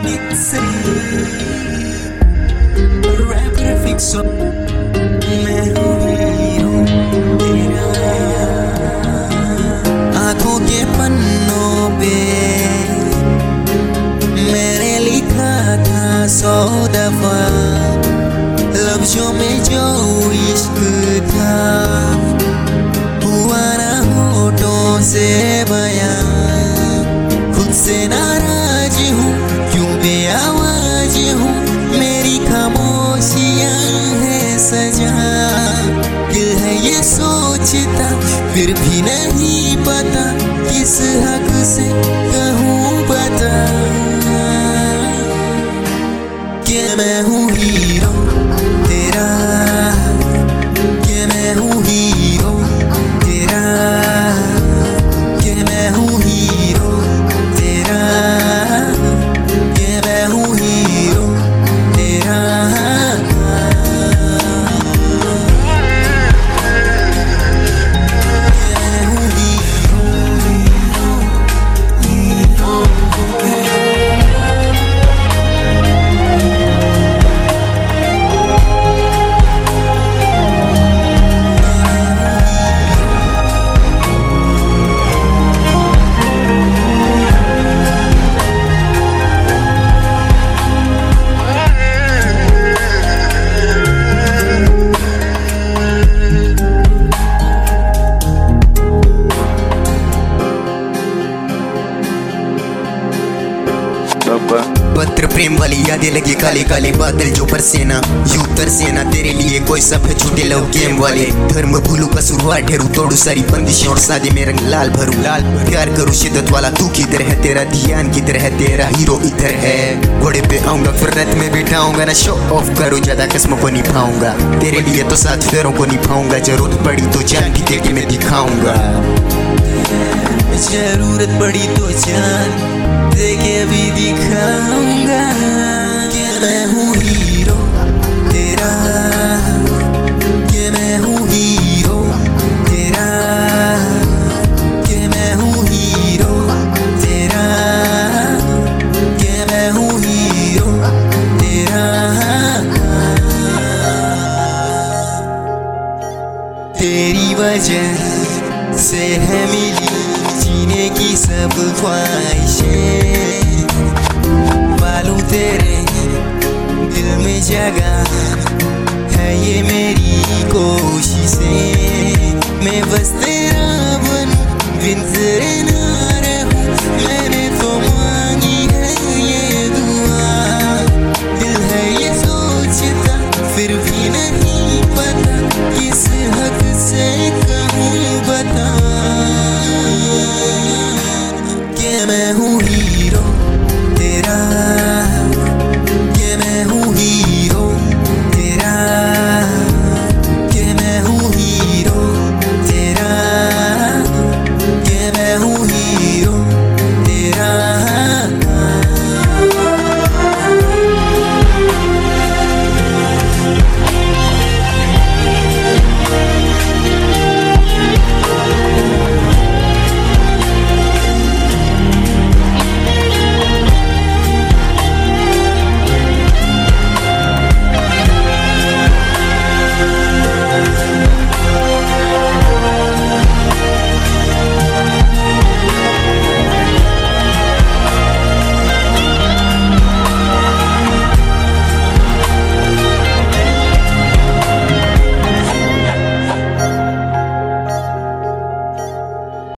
आंखों के पन्नों पे मैंने लिखा था 100 दफा, लफ्जों में जो इश्क था हुआ ना होठों से बयां। खुद से नाराज हूँ, क्यों बेआवाज हूँ, मेरी खामोशियाँ है सजा। दिल है ये सोचता, फिर भी नहीं पता किस हक से कहूँ बता कि मैं हूँ हीरो तेरा, कि मैं हूँ हीरो तेरा, कि मैं हूँ हीरो तेरा, कि मैं हूँ हीरो तेरा। पत्र प्रेम वाली यादें लगी, काले काले बादल जो बरसेना, यूं तरसेना तेरे लिए कोई सब छूटे लव गेम वाले। धर्म भूलू कसूरवार ठहरू, तोड़ू सारी बंदिशें और सादे में रंग लाल भरू। प्यार करूँ शिद्दत वाला, तू किधर है, तेरा ध्यान किधर है, तेरा हीरो इधर है। घोड़े पे आऊंगा फिर रात में बिठाऊंगा, ना शो ऑफ करूँ ज्यादा कसमों को निभाऊंगा, तेरे लिए तो 7 फेरों को निभाऊंगा। जरूरत पड़ी तो जान भी दे के मैं दिखाऊंगा, जरूरत पड़ी तो जान दे के भी दिखाऊंगा कि मैं हूँ हीरो तेरा, कि मैं हूँ हीरो तेरा, कि मैं हूँ हीरो तेरा, कि मैं हूँ हीरो तेरा। तेरी वजह से है मिली जीने की सब ख्वाहिशें, मालूम तेरे दिल में जगह है ये मेरी कोशिशें। मैं बस तेरा बनूं, बिन तेरे ना रहूं, मैं